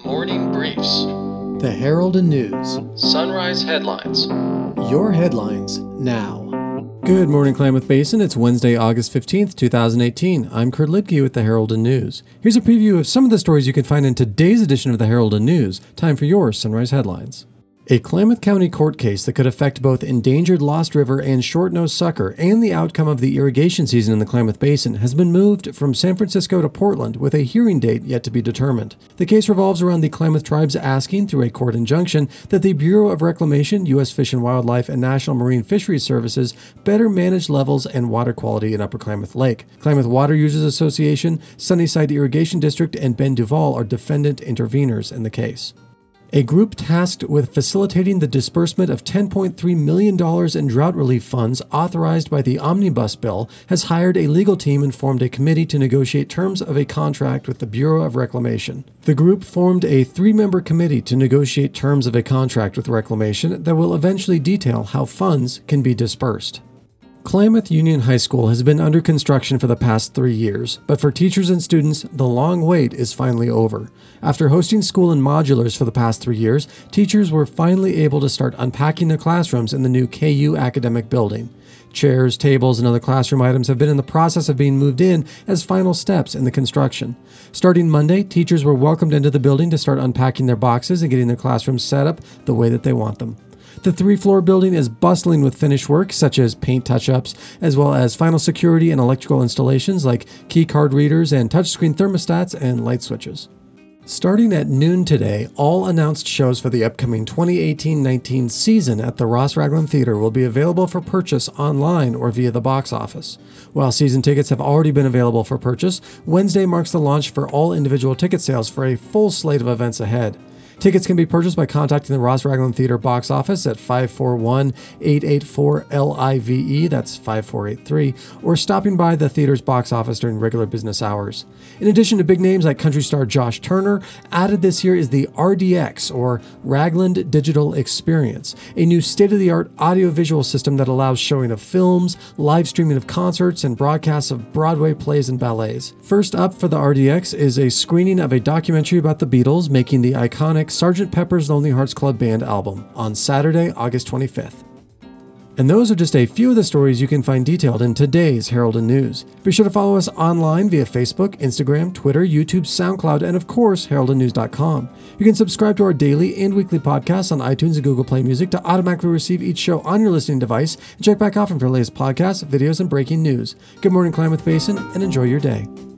Morning Briefs. The Herald and News. Sunrise Headlines. Your headlines now. Good morning, Klamath Basin. It's Wednesday, August 15th, 2018. I'm Kurt Lidke with the Herald and News. Here's a preview of some of the stories you can find in today's edition of the Herald and News. Time for your Sunrise Headlines. A Klamath County court case that could affect both endangered Lost River and short-nosed sucker and the outcome of the irrigation season in the Klamath Basin has been moved from San Francisco to Portland with a hearing date yet to be determined. The case revolves around the Klamath tribes asking, through a court injunction, that the Bureau of Reclamation, U.S. Fish and Wildlife, and National Marine Fisheries Services better manage levels and water quality in Upper Klamath Lake. Klamath Water Users Association, Sunnyside Irrigation District, and Ben Duval are defendant interveners in the case. A group tasked with facilitating the disbursement of $10.3 million in drought relief funds authorized by the Omnibus Bill has hired a legal team and formed a committee to negotiate terms of a contract with the Bureau of Reclamation. The group formed a 3-member committee to negotiate terms of a contract with Reclamation that will eventually detail how funds can be dispersed. Klamath Union High School has been under construction for the past 3 years, but for teachers and students, the long wait is finally over. After hosting school in modulars for the past 3 years, teachers were finally able to start unpacking their classrooms in the new KU academic building. Chairs, tables, and other classroom items have been in the process of being moved in as final steps in the construction. Starting Monday, teachers were welcomed into the building to start unpacking their boxes and getting their classrooms set up the way that they want them. The 3-floor building is bustling with finished work, such as paint touch-ups, as well as final security and electrical installations like key card readers and touchscreen thermostats and light switches. Starting at noon today, all announced shows for the upcoming 2018-19 season at the Ross Ragland Theater will be available for purchase online or via the box office. While season tickets have already been available for purchase, Wednesday marks the launch for all individual ticket sales for a full slate of events ahead. Tickets can be purchased by contacting the Ross Ragland Theater box office at 541-884-LIVE, that's 5483, or stopping by the theater's box office during regular business hours. In addition to big names like country star Josh Turner, added this year is the RDX, or Ragland Digital Experience, a new state-of-the-art audiovisual system that allows showing of films, live streaming of concerts, and broadcasts of Broadway plays and ballets. First up for the RDX is a screening of a documentary about the Beatles making the iconic Sgt. Pepper's Lonely Hearts Club Band album on Saturday, August 25th. And those are just a few of the stories you can find detailed in today's Herald and News. Be sure to follow us online via Facebook, Instagram, Twitter, YouTube, SoundCloud, and of course, heraldandnews.com. You can subscribe to our daily and weekly podcasts on iTunes and Google Play Music to automatically receive each show on your listening device and check back often for the latest podcasts, videos, and breaking news. Good morning, Klamath Basin, and enjoy your day.